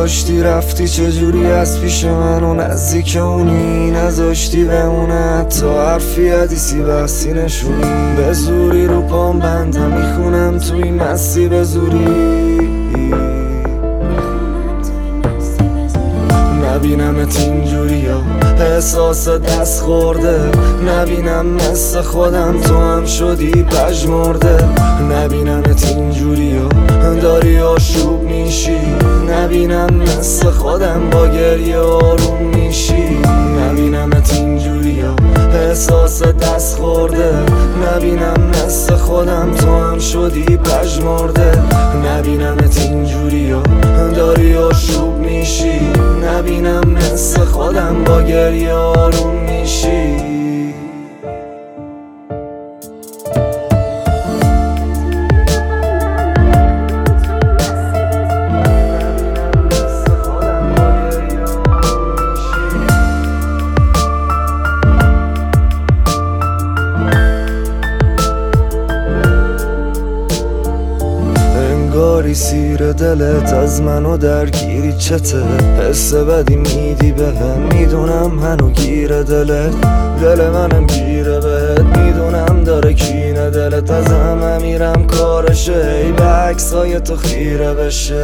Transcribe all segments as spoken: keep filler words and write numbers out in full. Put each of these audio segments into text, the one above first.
داشتی رفتی چجوری از پیش من و نزدیک اونی نذاشتی بمونه تا حرفی حدیثی بحثی نشونی به زوری رو پام بندم میخونم توی مستی به زوری نبینمت اینجوری ها احساس دست خورده نبینم مثل خودم تو هم شدی پژمرده نبینمت اینجوری ها داری آشوب میشی نبینم مثل خودم با گریه آروم میشی نبینمت اینجوری ها احساس دست خورده نبینم مثل خودم تو هم شدی پژمرده نبینمت اینجوری ها داری آشوب میشی نبینم مثل خودم با گریه آروم میشی سیر دلت از منو درگیری چته حس بدی میدی بهم میدونم منو گیره دلت دل منم گیره بهت میدونم داره کینه دلت از همه میرم کارشه ای به عکسای تو خیره بشه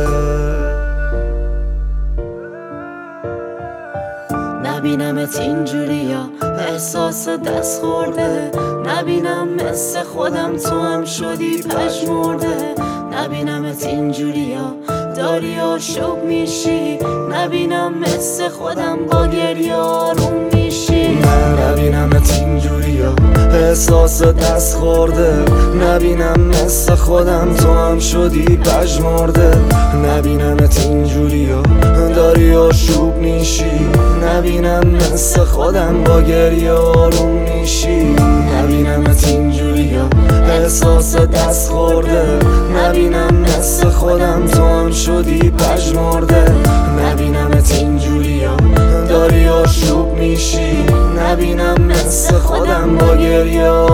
نبینمت اینجوری ها احساس دست خورده نبینم مثل خودم تو هم شدی پژمرده نبینمت اینجوری ها داری آشوب میشی نبینم مثل خودم با گریه آروم میشی نبینمت اینجوری ها احساس دست خورده نبینم مثل خودم تو هم شدی پژمرده نبینمت اینجوری ها داری آشوب میشی نبینم مثل خودم با گریه آروم میشی نبینمت اینجوری ها احساس دست خورده نبینم مثل خودم تو هم شدی پژمرده نبینمت اینجوری ها داری آشوب میشی نبینم مثل خودم با گریه